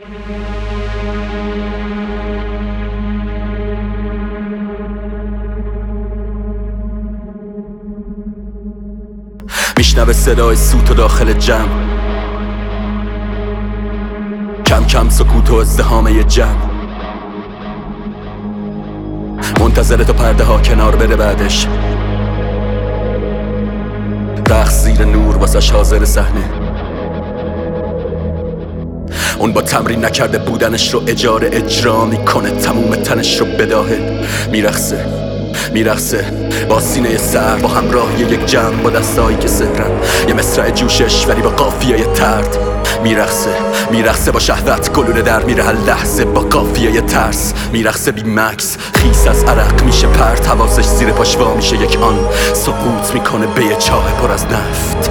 میشنوه صدای سوت و داخل جمع، کم کم سکوت و ازدحام یه جمع، منتظر تا پرده ها کنار بره بعدش رقص زیر نور واسش حاضر صحنه. اون با تمرین نکرده بودنش رو اجاره اجرا میکنه، تموم تنش رو بداهه میرقصه با سینه سر، با همراه یک جمع، با دستایی که سهرن، یه مصرع جوشش ولی با قافیه ترد. میرقصه با شهوت گلوله در میره هر لحظه، با قافیه ترس میرقصه بی مکس، خیس از عرق میشه پرت، حواسش زیر پاش وا میشه یک آن، سقوط میکنه به یه چاه پر از نفت.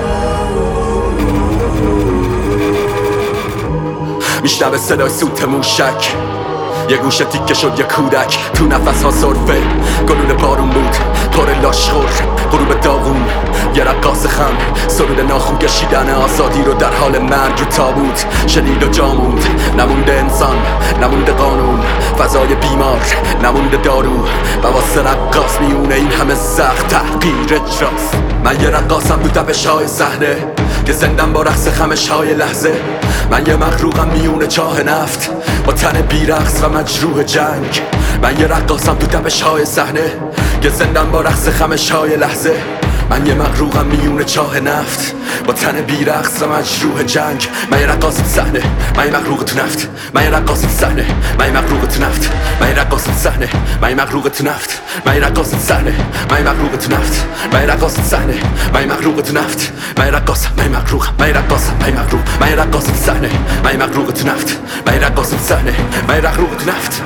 میشنوه صدای سوت موشک، یه گوشه تیکه شد یه کودک، تو نفس ها صرفه گلوله بارون بود، پر لاشخور غروب داغون، یه رقاص خم سرود ناخون کشیدن آزادی رو در حال مرگ رو تابوت، شنید و جاموند، نمونده انسان، نمونده قانون، فضای بیمار، نمونده دارو، و واسه رقاص میونه این همه سخت تحقیر اجراست. من یه رقاصم تو تپش های صحنه، که زندم با رقص خمش های لحظه، من یه مغروقم میونه چاه نفت، با تن بیرقص و مجروح جنگ. من یه رقاصم تو تپش های صحنه، که زندم با رقص خمش های لحظه، من یه مغروقم میونه چاه نفت، با تن بیرقص و مجروح جنگ. من یه رقاص تو صحنه، من یه مغروق تو نفت، من یه رقاص تو صحنه، من یه مغروق تو نفت، من یه رقاص تو صحنه، من یه مغروق تو نفت، من یه رقاص تو صحنه، من یه مغروق تو نفت، من یه رقاص تو صحنه، من یه مغروق تو نفت، من یه رقاص، من یه مغروق، من یه رقاص، من یه مغروق، من یه رقاص تو صحنه، من یه مغروق تو نفت، من یه رقاص تو صحنه، من یه مغروق تو نفت.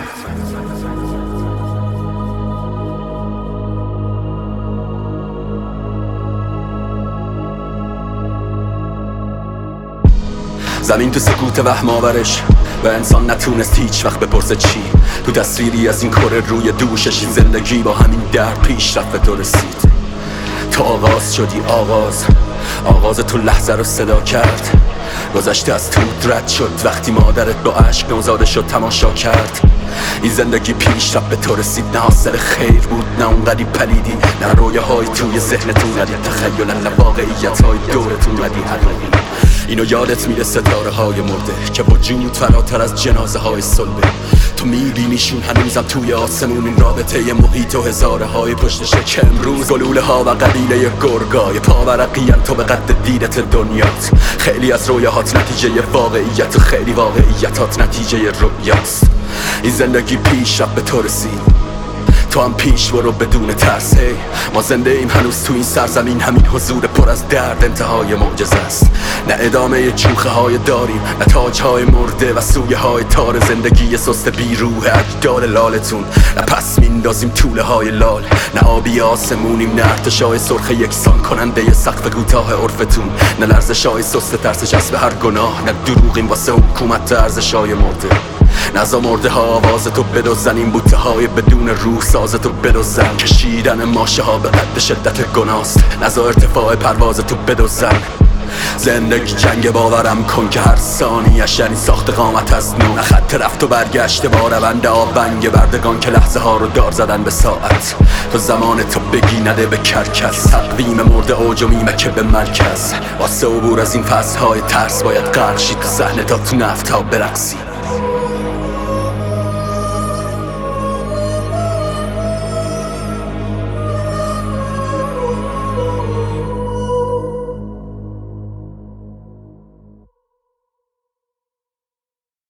زمین تو سکوت وهم آورش و انسان نتونست هیچ وقت بپرسه چی، تو تصویری از این کره روی دوشش این زندگی با همین درد پیش رفت به تو رسید. تو آغاز شدی، آغاز تو لحظه رو صدا کرد، گذشته از تو رد شد وقتی مادرت با عشق نوزاده شد تماشا کرد. این زندگی پیش رفت به تو رسید، نه حاصل خیر بود نه اونقدی پلیدی، نه رویاهای توی ذهنتون، نه تخیل، نه واقعیت های دورتون، ندی حقیقی. اینو یادت میره ستاره های مرده که وجود فراتر از جنازه های صلبه، تو میبینیشون هنوزم توی آسمون، این رابطه محیط و هزاره های پشتشه که امروز گلوله ها و قبیله گرگای پاورقین تو به قد دیدت دنیات. خیلی از رویاهات نتیجه واقعیت و خیلی واقعیتات نتیجه رویاست. این زندگی پیش رفت به تو رسید، تو هم پیش برو بدون ترس. ما زنده ایم هنوز تو این سرزمین، همین حضور پر از درد انتهای معجزه است. نه ادامه چوخه های داریم، نه تاج های مرده و سویه های تار زندگی سست بیروح اجدال لالتون، نه پس میندازیم طوله های لال، نه آبی آسمونیم، نه ارتشای سرخ یکسان کننده سقف کوتاه عرفتون، نه لرزش های سست ترس جذب هر گناه، نه دروغیم واسه حکومت ارزش های مرده. نزا مرده ها آواز تو بدوزن، این بوته های بدون روح ساز تو بدوزن، کشیدن ماشه ها به قد شدت گناست، نزا ارتفاع پرواز تو بدوزن. زندگی جنگ باورم کن که هر ثانیش یعنی ساخت قامت از نو، نه خط رفت و برگشته با روند آبنگ بردگان که لحظه ها رو دار زدن به ساعت. تو زمان تو بگی نده به کرکس، تقویم مرده اوج و میمه که به مرکز، واسه عبور از این فصل های ترس باید غرق شی تو صحنه تا تو نفت ها برقصی.